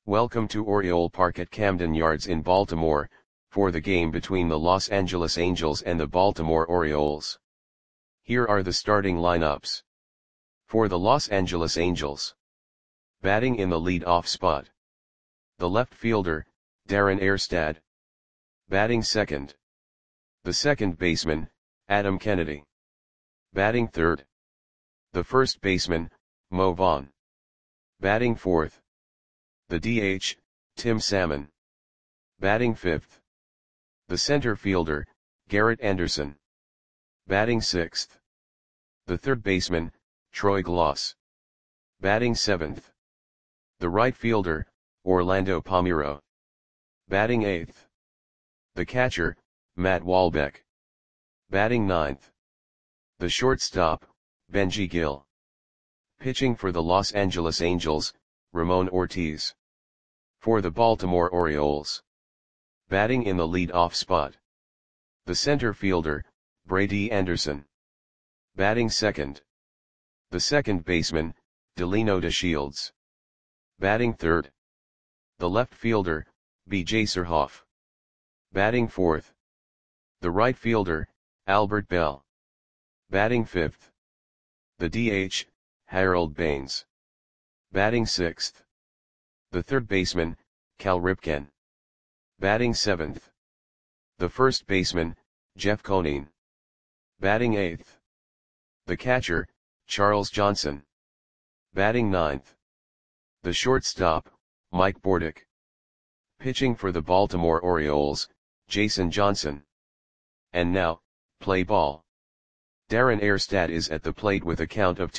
Welcome to Oriole Park at Camden Yards in Baltimore, for the game between the Los Angeles Angels and the Baltimore Orioles. Here are the starting lineups. For the Los Angeles Angels. Batting in the lead-off spot. The left fielder, Darren Erstad. Batting second. The second baseman, Adam Kennedy. Batting third. The first baseman, Mo Vaughn. Batting fourth. The DH, Tim Salmon. Batting fifth. The center fielder, Garrett Anderson. Batting sixth. The third baseman, Troy Glaus. Batting seventh. The right fielder, Orlando Palmeiro. Batting eighth. The catcher, Matt Walbeck. Batting ninth. The shortstop, Benji Gil. Pitching for the Los Angeles Angels, Ramon Ortiz. For the Baltimore Orioles. Batting in the lead-off spot. The center fielder, Brady Anderson. Batting second. The second baseman, Delino DeShields. Batting third. The left fielder, B.J. Surhoff. Batting fourth. The right fielder, Albert Bell. Batting fifth. The DH, Harold Baines. Batting sixth. The third baseman, Cal Ripken. Batting seventh. The first baseman, Jeff Conine. Batting eighth. The catcher, Charles Johnson. Batting ninth. The shortstop, Mike Bordick. Pitching for the Baltimore Orioles, Jason Johnson. And now, play ball. Darren Erstad is at the plate with a count of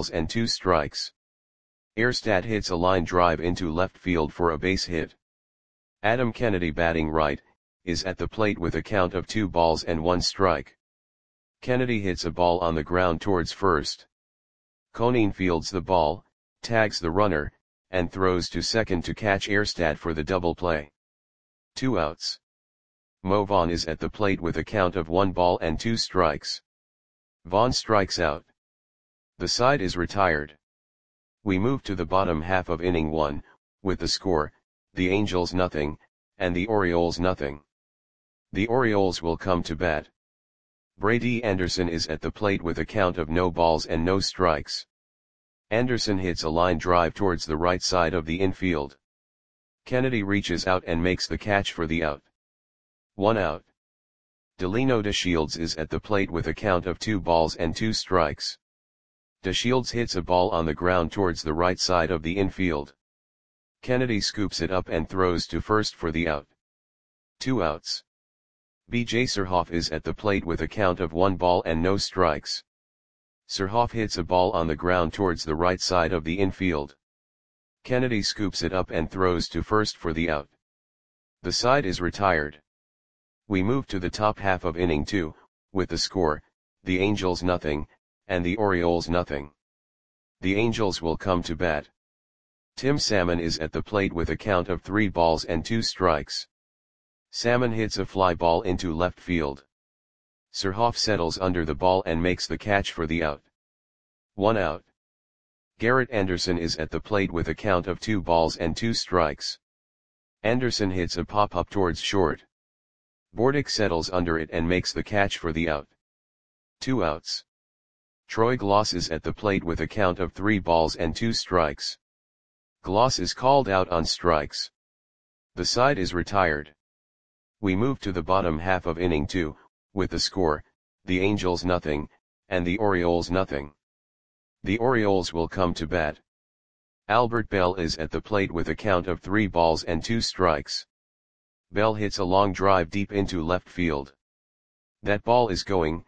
2-2. Erstad hits a line drive into left field for a base hit. Adam Kennedy, batting right, is at the plate with a count of 2-1. Kennedy hits a ball on the ground towards first. Conine fields the ball, tags the runner, and throws to second to catch Erstad for the double play. 2 outs. Mo Vaughn is at the plate with a count of 1-2. Vaughn strikes out. The side is retired. We move to the bottom half of inning 1, with the score, the Angels 0, and the Orioles 0. The Orioles will come to bat. Brady Anderson is at the plate with a count of 0-0. Anderson hits a line drive towards the right side of the infield. Kennedy reaches out and makes the catch for the out. 1 out. Delino DeShields is at the plate with a count of 2-2. DeShields hits a ball on the ground towards the right side of the infield. Kennedy scoops it up and throws to first for the out. 2 outs. B.J. Surhoff is at the plate with a count of 1-0. Surhoff hits a ball on the ground towards the right side of the infield. Kennedy scoops it up and throws to first for the out. The side is retired. We move to the top half of inning 2, with the score, the Angels 0, and the Orioles 0. The Angels will come to bat. Tim Salmon is at the plate with a count of 3-2. Salmon hits a fly ball into left field. Surhoff settles under the ball and makes the catch for the out. 1 out. Garrett Anderson is at the plate with a count of 2-2. Anderson hits a pop-up towards short. Bordick settles under it and makes the catch for the out. 2 outs. Troy Glaus is at the plate with a count of 3-2. Glaus is called out on strikes. The side is retired. We move to the bottom half of inning 2, with the score, the Angels 0, and the Orioles 0. The Orioles will come to bat. Albert Bell is at the plate with a count of 3-2. Bell hits a long drive deep into left field. That ball is gone.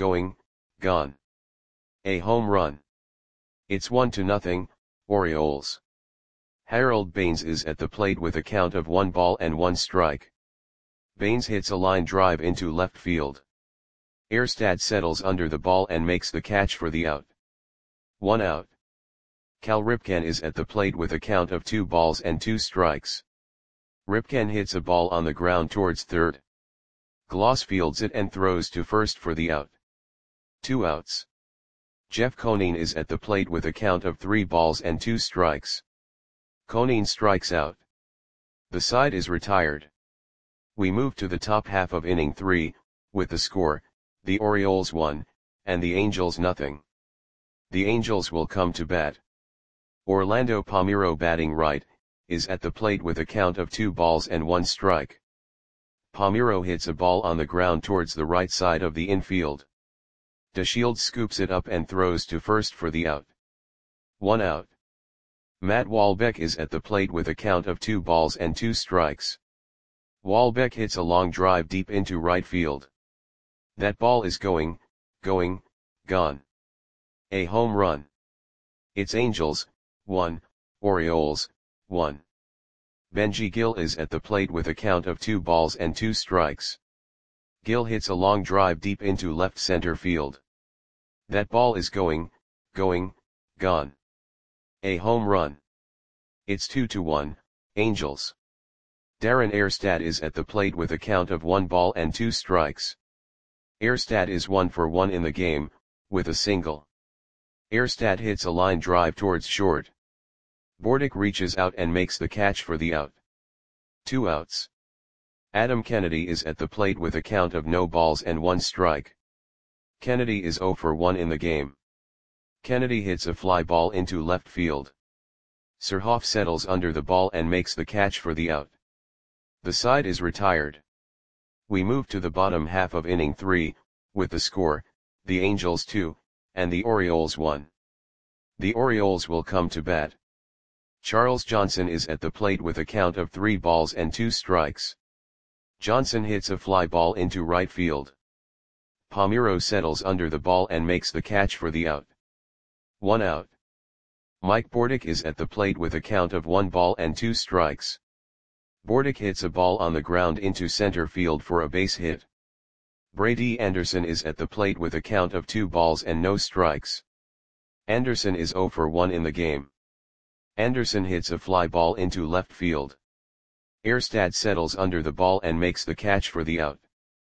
A home run. It's 1-0, Orioles. Harold Baines is at the plate with a count of 1-1. Baines hits a line drive into left field. Erstad settles under the ball and makes the catch for the out. 1 out. Cal Ripken is at the plate with a count of 2-2. Ripken hits a ball on the ground towards third. Glaus fields it and throws to first for the out. 2 outs. Jeff Conine is at the plate with a count of 3-2. Konin strikes out. The side is retired. We move to the top half of inning 3, with the score, the Orioles 1, and the Angels nothing. The Angels will come to bat. Orlando Palmeiro batting right, is at the plate with a count of 2 balls and 1 strike. Palmeiro hits a ball on the ground towards the right side of the infield. DeShields scoops it up and throws to first for the out. 1 out. Matt Walbeck is at the plate with a count of 2 balls and 2 strikes. Walbeck hits a long drive deep into right field. That ball is going, gone. A home run. It's Angels, 1, Orioles, 1. Benji Gil is at the plate with a count of 2 balls and 2 strikes. Gil hits a long drive deep into left center field. That ball is going, gone. A home run. It's 2-1, Angels. Darren Erstad is at the plate with a count of 1 ball and 2 strikes. Erstad is 1 for 1 in the game, with a single. Erstad hits a line drive towards short. Bordick reaches out and makes the catch for the out. 2 outs. Adam Kennedy is at the plate with a count of no balls and 1 strike. Kennedy is 0 for 1 in the game. Kennedy hits a fly ball into left field. Surhoff settles under the ball and makes the catch for the out. The side is retired. We move to the bottom half of inning 3, with the score, the Angels 2, and the Orioles 1. The Orioles will come to bat. Charles Johnson is at the plate with a count of 3 balls and 2 strikes. Johnson hits a fly ball into right field. Palmeiro settles under the ball and makes the catch for the out. 1 out. Mike Bordick is at the plate with a count of 1 ball and 2 strikes. Bordick hits a ball on the ground into center field for a base hit. Brady Anderson is at the plate with a count of 2 balls and no strikes. Anderson is 0 for 1 in the game. Anderson hits a fly ball into left field. Erstad settles under the ball and makes the catch for the out.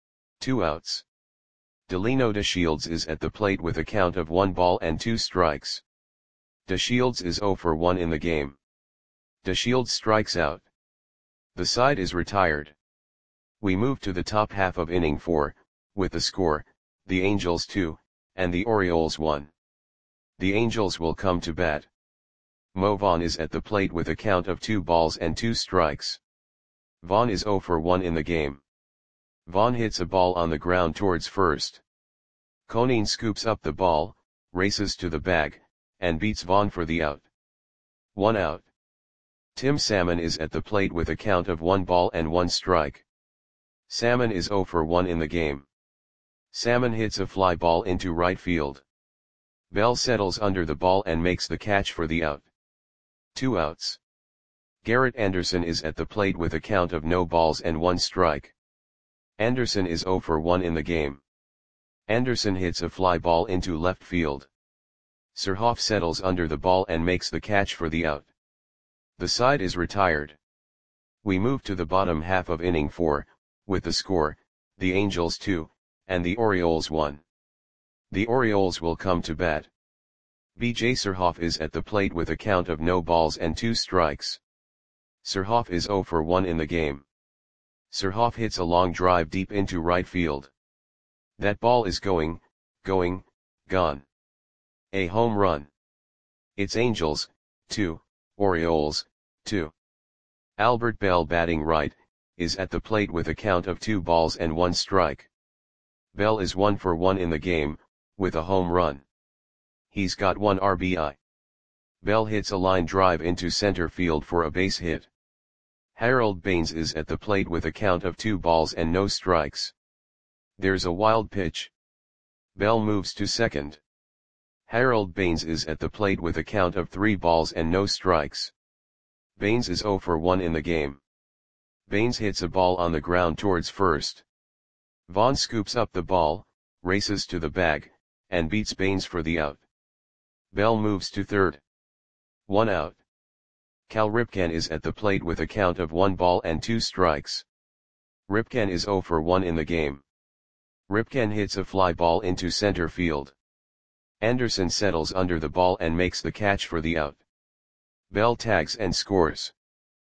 2 outs. Delino DeShields is at the plate with a count of 1 ball and 2 strikes. DeShields is 0 for 1 in the game. DeShields strikes out. The side is retired. We move to the top half of inning 4, with the score, the Angels 2, and the Orioles 1. The Angels will come to bat. Mo Vaughn is at the plate with a count of 2 balls and 2 strikes. Vaughn is 0 for 1 in the game. Vaughn hits a ball on the ground towards first. Konin scoops up the ball, races to the bag, and beats Vaughn for the out. 1 out. Tim Salmon is at the plate with a count of 1 ball and 1 strike. Salmon is 0 for 1 in the game. Salmon hits a fly ball into right field. Bell settles under the ball and makes the catch for the out. 2 outs. Garrett Anderson is at the plate with a count of no balls and 1 strike. Anderson is 0 for 1 in the game. Anderson hits a fly ball into left field. Surhoff settles under the ball and makes the catch for the out. The side is retired. We move to the bottom half of inning 4, with the score, the Angels 2, and the Orioles 1. The Orioles will come to bat. B.J. Surhoff is at the plate with a count of no balls and 2 strikes. Surhoff is 0 for 1 in the game. Surhoff hits a long drive deep into right field. That ball is going, gone. A home run. It's Angels, 2, Orioles, 2. Albert Bell batting right, is at the plate with a count of 2 balls and 1 strike. Bell is 1 for 1 in the game, with a home run. He's got 1 RBI. Bell hits a line drive into center field for a base hit. Harold Baines is at the plate with a count of 2 balls and no strikes. There's a wild pitch. Bell moves to second. Harold Baines is at the plate with a count of 3 balls and no strikes. Baines is 0 for 1 in the game. Baines hits a ball on the ground towards first. Vaughn scoops up the ball, races to the bag, and beats Baines for the out. Bell moves to third. 1 out. Cal Ripken is at the plate with a count of 1 ball and 2 strikes. Ripken is 0 for 1 in the game. Ripken hits a fly ball into center field. Anderson settles under the ball and makes the catch for the out. Bell tags and scores.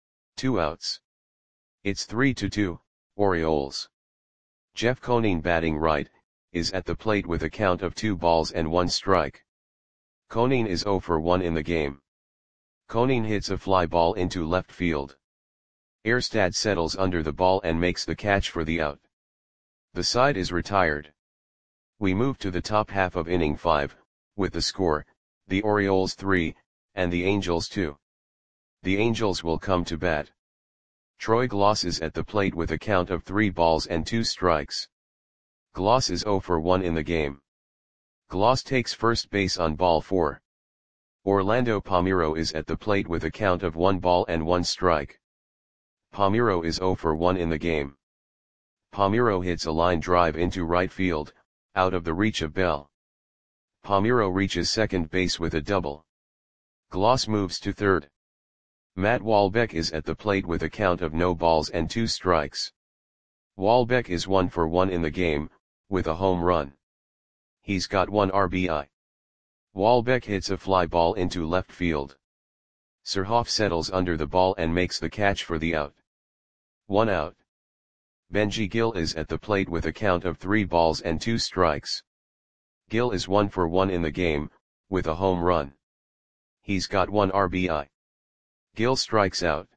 2 outs. It's 3-2, Orioles. Jeff Conine batting right, is at the plate with a count of 2 balls and 1 strike. Conine is 0 for 1 in the game. Conine hits a fly ball into left field. Erstad settles under the ball and makes the catch for the out. The side is retired. We move to the top half of inning 5, with the score, the Orioles 3, and the Angels 2. The Angels will come to bat. Troy Glaus is at the plate with a count of 3 balls and 2 strikes. Glaus is 0 for 1 in the game. Glaus takes first base on ball 4. Orlando Palmeiro is at the plate with a count of 1 ball and 1 strike. Palmeiro is 0 for 1 in the game. Palmeiro hits a line drive into right field, out of the reach of Bell. Palmeiro reaches second base with a double. Glaus moves to third. Matt Walbeck is at the plate with a count of no balls and 2 strikes. Walbeck is 1 for 1 in the game, with a home run. He's got 1 RBI. Walbeck hits a fly ball into left field. Surhoff settles under the ball and makes the catch for the out. 1 out. Benji Gil is at the plate with a count of 3 balls and 2 strikes. Gil is 1 for 1 in the game, with a home run. He's got 1 RBI. Gil strikes out.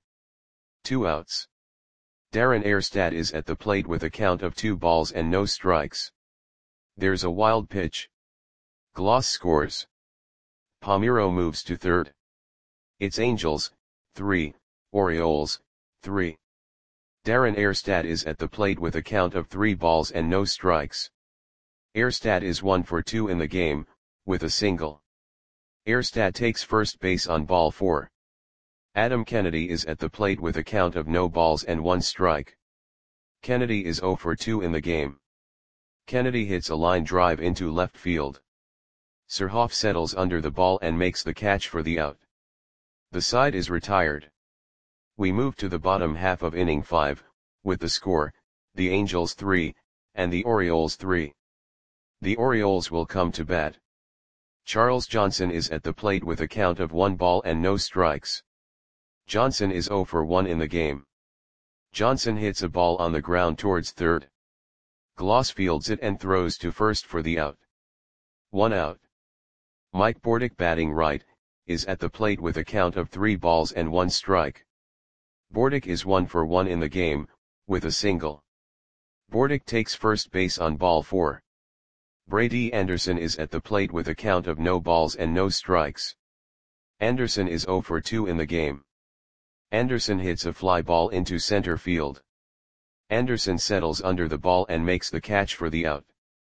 2 outs. Darren Erstad is at the plate with a count of 2 balls and no strikes. There's a wild pitch. Glaus scores. Palmeiro moves to third. It's Angels, 3, Orioles, 3. Darren Erstad is at the plate with a count of 3 balls and no strikes. Erstad is 1 for 2 in the game, with a single. Erstad takes first base on ball 4. Adam Kennedy is at the plate with a count of no balls and 1 strike. Kennedy is 0 for 2 in the game. Kennedy hits a line drive into left field. Surhoff settles under the ball and makes the catch for the out. The side is retired. We move to the bottom half of inning 5, with the score, the Angels 3, and the Orioles 3. The Orioles will come to bat. Charles Johnson is at the plate with a count of 1 ball and no strikes. Johnson is 0 for 1 in the game. Johnson hits a ball on the ground towards third. Glaus fields it and throws to first for the out. 1 out. Mike Bordick batting right, is at the plate with a count of 3 balls and 1 strike. Bordick is 1 for 1 in the game, with a single. Bordick takes first base on ball 4. Brady Anderson is at the plate with a count of no balls and no strikes. Anderson is 0 for 2 in the game. Anderson hits a fly ball into center field. Anderson settles under the ball and makes the catch for the out.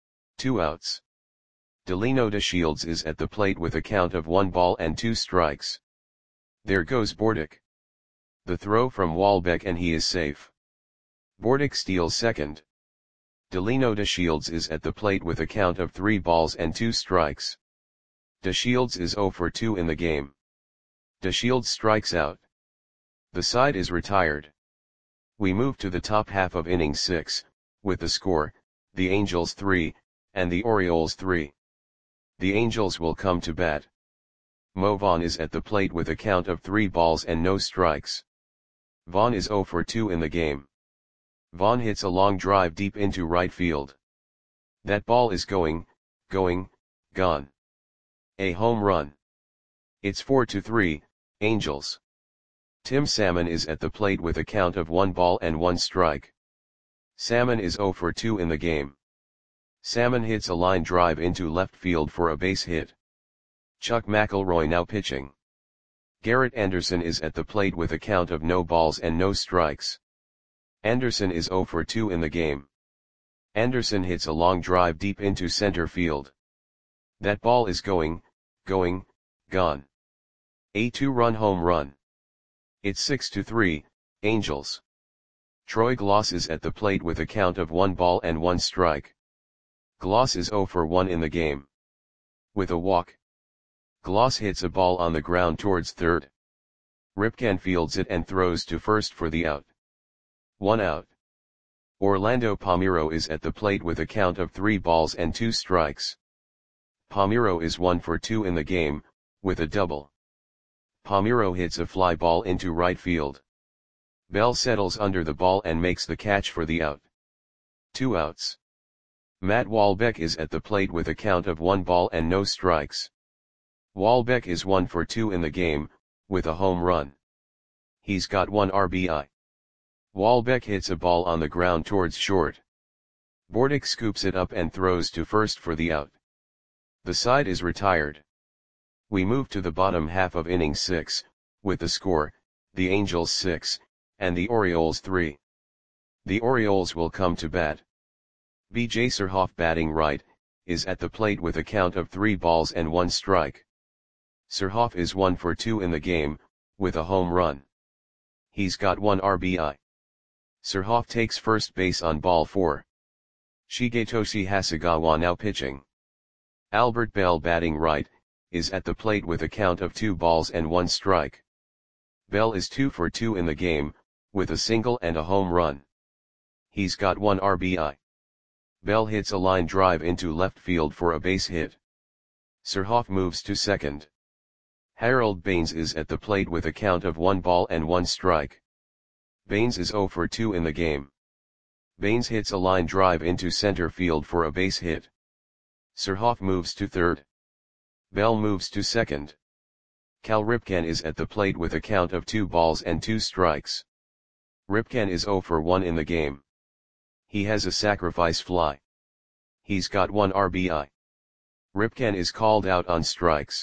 2 outs. Delino DeShields is at the plate with a count of 1 ball and 2 strikes. There goes Bordick. The throw from Walbeck and he is safe. Bordick steals second. Delino DeShields is at the plate with a count of 3 balls and 2 strikes. DeShields is 0 for 2 in the game. DeShields strikes out. The side is retired. We move to the top half of inning 6, with the score, the Angels 3, and the Orioles 3. The Angels will come to bat. Mo Vaughn is at the plate with a count of 3 balls and no strikes. Vaughn is 0 for 2 in the game. Vaughn hits a long drive deep into right field. That ball is going, gone. A home run. It's 4-3, Angels. Tim Salmon is at the plate with a count of 1 ball and 1 strike. Salmon is 0 for 2 in the game. Salmon hits a line drive into left field for a base hit. Chuck McElroy now pitching. Garrett Anderson is at the plate with a count of no balls and no strikes. Anderson is 0 for 2 in the game. Anderson hits a long drive deep into center field. That ball is going, gone. A 2-run home run. It's 6-3, Angels. Troy Glaus is at the plate with a count of 1 ball and 1 strike. Glaus is 0 for 1 in the game. With a walk. Glaus hits a ball on the ground towards third. Ripken fields it and throws to first for the out. 1 out. Orlando Palmeiro is at the plate with a count of 3 balls and 2 strikes. Palmeiro is 1 for 2 in the game, with a double. Palmeiro hits a fly ball into right field. Bell settles under the ball and makes the catch for the out. 2 outs. Matt Walbeck is at the plate with a count of 1 ball and no strikes. Walbeck is 1 for 2 in the game, with a home run. He's got 1 RBI. Walbeck hits a ball on the ground towards short. Bordick scoops it up and throws to first for the out. The side is retired. We move to the bottom half of inning 6, with the score, the Angels 6, and the Orioles 3. The Orioles will come to bat. B.J. Surhoff, batting right, is at the plate with a count of 3 balls and 1 strike. Surhoff is 1 for 2 in the game, with a home run. He's got 1 RBI. Surhoff takes first base on ball 4. Shigetoshi Hasegawa now pitching. Albert Bell, batting right, is at the plate with a count of 2 balls and 1 strike. Bell is 2 for 2 in the game, with a single and a home run. He's got 1 RBI. Bell hits a line drive into left field for a base hit. Surhoff moves to second. Harold Baines is at the plate with a count of 1 ball and 1 strike. Baines is 0 for 2 in the game. Baines hits a line drive into center field for a base hit. Surhoff moves to third. Bell moves to second. Cal Ripken is at the plate with a count of 2 balls and 2 strikes. Ripken is 0 for 1 in the game. He has a sacrifice fly. He's got 1 RBI. Ripken is called out on strikes.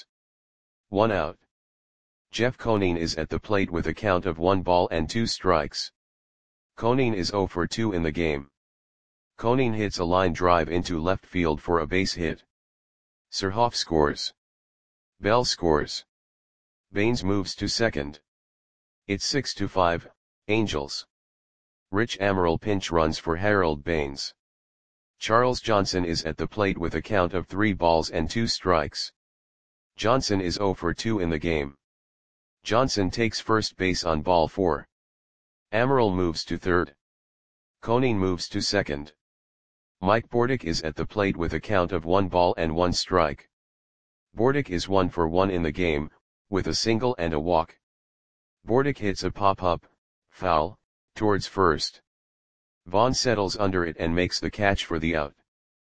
1 out. Jeff Conine is at the plate with a count of 1 ball and 2 strikes. Conine is 0 for 2 in the game. Conine hits a line drive into left field for a base hit. Surhoff scores. Bell scores. Baines moves to second. It's 6-5, Angels. Rich Amaral pinch runs for Harold Baines. Charles Johnson is at the plate with a count of 3 balls and 2 strikes. Johnson is 0 for 2 in the game. Johnson takes first base on ball 4. Amaral moves to third. Conine moves to second. Mike Bordick is at the plate with a count of 1 ball and 1 strike. Bordick is 1 for 1 in the game, with a single and a walk. Bordick hits a pop-up, foul, towards first. Vaughn settles under it and makes the catch for the out.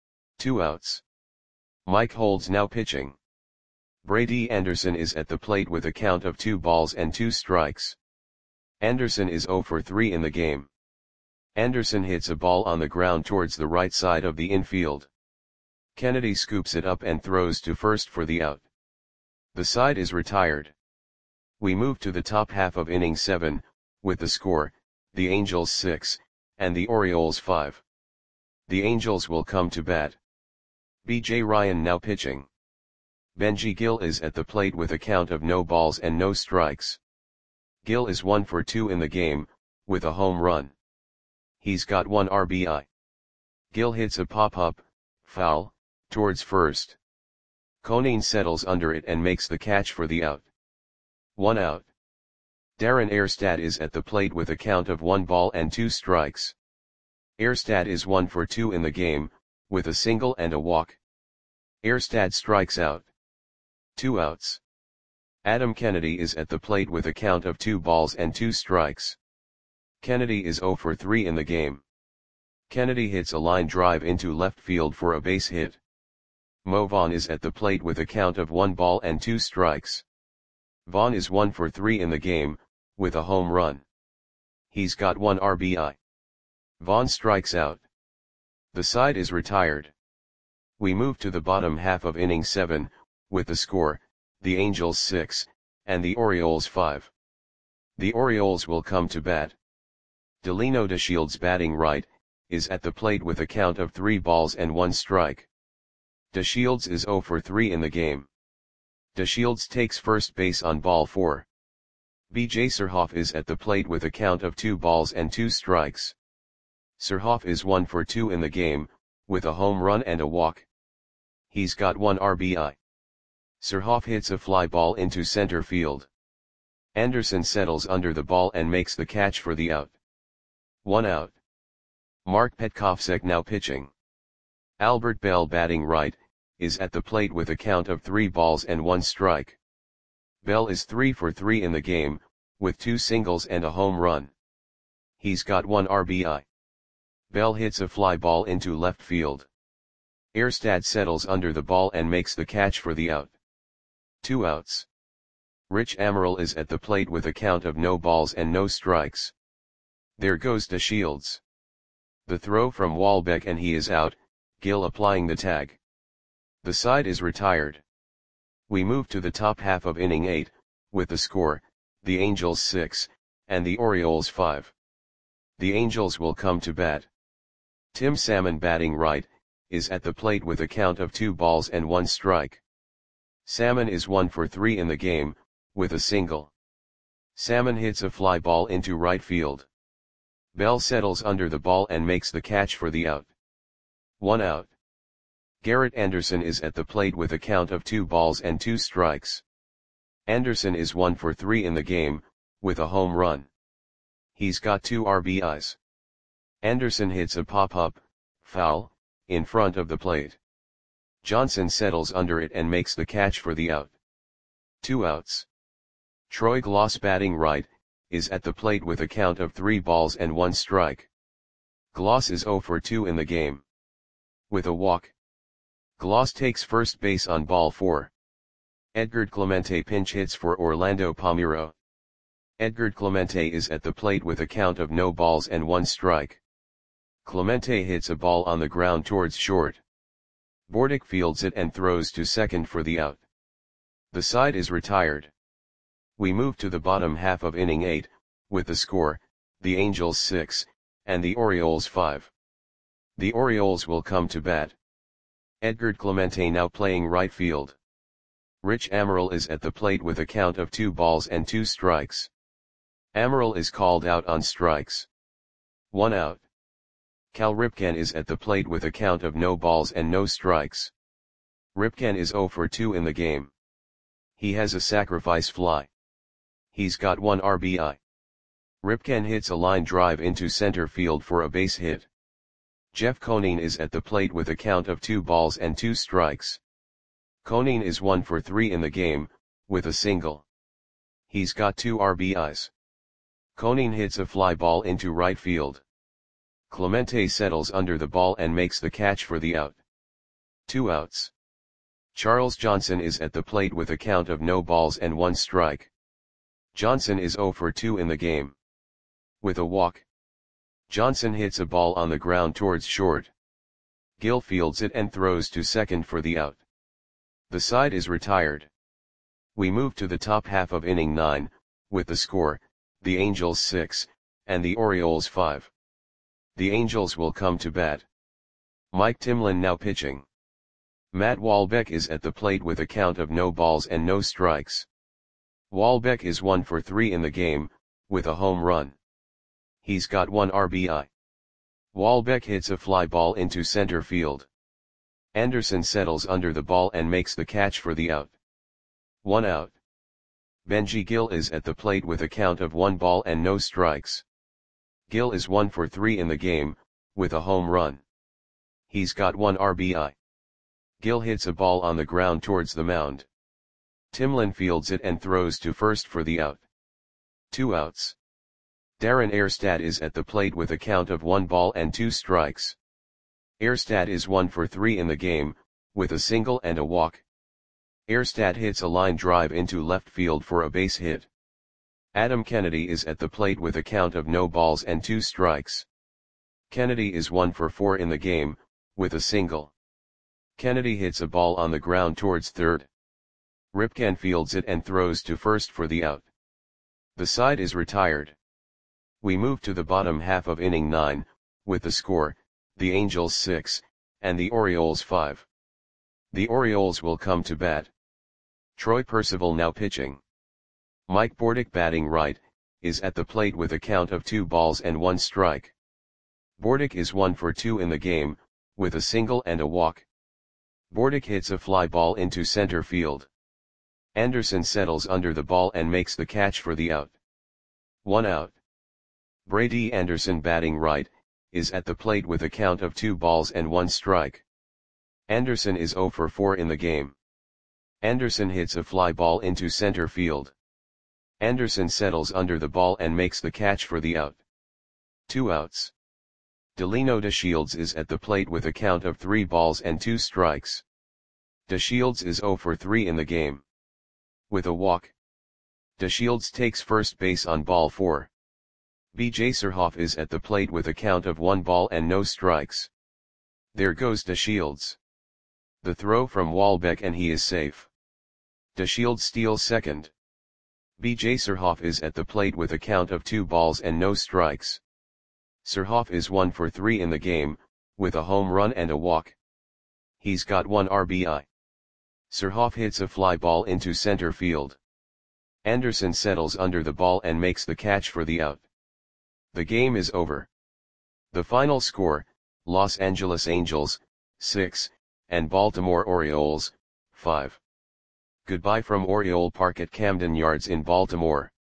2 outs. Mike Holds now pitching. Brady Anderson is at the plate with a count of 2 balls and 2 strikes. Anderson is 0 for 3 in the game. Anderson hits a ball on the ground towards the right side of the infield. Kennedy scoops it up and throws to first for the out. The side is retired. We move to the top half of inning 7, with the score, the Angels 6, and the Orioles 5. The Angels will come to bat. B.J. Ryan now pitching. Benji Gil is at the plate with a count of no balls and no strikes. Gil is 1 for 2 in the game, with a home run. He's got 1 RBI. Gil hits a pop-up, foul, towards first. Conine settles under it and makes the catch for the out. 1 out. Darren Erstad is at the plate with a count of 1 ball and 2 strikes. Erstad is 1 for 2 in the game, with a single and a walk. Erstad strikes out. 2 outs. Adam Kennedy is at the plate with a count of 2 balls and 2 strikes. Kennedy is 0 for 3 in the game. Kennedy hits a line drive into left field for a base hit. Mo Vaughn is at the plate with a count of 1 ball and 2 strikes. Vaughn is 1 for 3 in the game, with a home run. He's got 1 RBI. Vaughn strikes out. The side is retired. We move to the bottom half of inning 7, with the score, the Angels 6, and the Orioles 5. The Orioles will come to bat. Delino DeShields, batting right, is at the plate with a count of 3 balls and 1 strike. DeShields is 0 for 3 in the game. DeShields takes first base on ball 4. B.J. Surhoff is at the plate with a count of 2 balls and 2 strikes. Surhoff is 1 for 2 in the game, with a home run and a walk. He's got 1 RBI. Surhoff hits a fly ball into center field. Anderson settles under the ball and makes the catch for the out. 1 out. Mark Petkovsek now pitching. Albert Bell, batting right, is at the plate with a count of 3 balls and 1 strike. Bell is 3 for 3 in the game, with 2 singles and a home run. He's got 1 RBI. Bell hits a fly ball into left field. Erstad settles under the ball and makes the catch for the out. 2 outs. Rich Amaral is at the plate with a count of no balls and no strikes. There goes to Shields. The throw from Walbeck and he is out, Gill applying the tag. The side is retired. We move to the top half of inning 8, with the score, the Angels 6, and the Orioles 5. The Angels will come to bat. Tim Salmon, batting right, is at the plate with a count of 2 balls and 1 strike. Salmon is 1 for 3 in the game, with a single. Salmon hits a fly ball into right field. Bell settles under the ball and makes the catch for the out. 1 out. Garrett Anderson is at the plate with a count of 2 balls and 2 strikes. Anderson is 1 for 3 in the game, with a home run. He's got 2 RBIs. Anderson hits a pop-up, foul, in front of the plate. Johnson settles under it and makes the catch for the out. 2 outs. Troy Gloss, batting right, is at the plate with a count of 3 balls and 1 strike. Gloss is 0 for 2 in the game. With a walk. Gloss takes first base on ball 4. Edgard Clemente pinch hits for Orlando Palmeiro. Edgard Clemente is at the plate with a count of no balls and 1 strike. Clemente hits a ball on the ground towards short. Bordick fields it and throws to second for the out. The side is retired. We move to the bottom half of inning 8, with the score, the Angels 6, and the Orioles 5. The Orioles will come to bat. Edgard Clemente now playing right field. Rich Amaral is at the plate with a count of 2 balls and 2 strikes. Amaral is called out on strikes. 1 out. Cal Ripken is at the plate with a count of no balls and no strikes. Ripken is 0 for 2 in the game. He has a sacrifice fly. He's got 1 RBI. Ripken hits a line drive into center field for a base hit. Jeff Conine is at the plate with a count of 2 balls and 2 strikes. Conine is 1 for 3 in the game, with a single. He's got 2 RBIs. Conine hits a fly ball into right field. Clemente settles under the ball and makes the catch for the out. 2 outs. Charles Johnson is at the plate with a count of no balls and 1 strike. Johnson is 0 for 2 in the game. With a walk. Johnson hits a ball on the ground towards short. Gill fields it and throws to second for the out. The side is retired. We move to the top half of inning 9, with the score, the Angels 6, and the Orioles 5. The Angels will come to bat. Mike Timlin now pitching. Matt Walbeck is at the plate with a count of no balls and no strikes. Walbeck is 1 for 3 in the game, with a home run. He's got 1 RBI. Walbeck hits a fly ball into center field. Anderson settles under the ball and makes the catch for the out. 1 out. Benji Gill is at the plate with a count of 1 ball and no strikes. Gill is 1 for 3 in the game, with a home run. He's got 1 RBI. Gill hits a ball on the ground towards the mound. Timlin fields it and throws to first for the out. 2 outs. Darren Erstad is at the plate with a count of 1 ball and 2 strikes. Erstad is 1 for 3 in the game, with a single and a walk. Erstad hits a line drive into left field for a base hit. Adam Kennedy is at the plate with a count of no balls and 2 strikes. Kennedy is 1 for 4 in the game, with a single. Kennedy hits a ball on the ground towards third. Ripken fields it and throws to first for the out. The side is retired. We move to the bottom half of inning 9, with the score, the Angels 6, and the Orioles 5. The Orioles will come to bat. Troy Percival now pitching. Mike Bordick, batting right, is at the plate with a count of 2 balls and 1 strike. Bordick is 1 for 2 in the game, with a single and a walk. Bordick hits a fly ball into center field. Anderson settles under the ball and makes the catch for the out. 1 out. Brady Anderson, batting right, is at the plate with a count of 2 balls and 1 strike. Anderson is 0 for 4 in the game. Anderson hits a fly ball into center field. Anderson settles under the ball and makes the catch for the out. 2 outs. Delino DeShields is at the plate with a count of 3 balls and 2 strikes. DeShields is 0 for 3 in the game. With a walk. DeShields takes first base on ball 4. B.J. Surhoff is at the plate with a count of 1 ball and no strikes. There goes DeShields. The throw from Walbeck and he is safe. DeShields steals second. B.J. Surhoff is at the plate with a count of 2 balls and no strikes. Surhoff is 1 for 3 in the game, with a home run and a walk. He's got 1 RBI. Surhoff hits a fly ball into center field. Anderson settles under the ball and makes the catch for the out. The game is over. The final score, Los Angeles Angels, 6, and Baltimore Orioles, 5. Goodbye from Oriole Park at Camden Yards in Baltimore.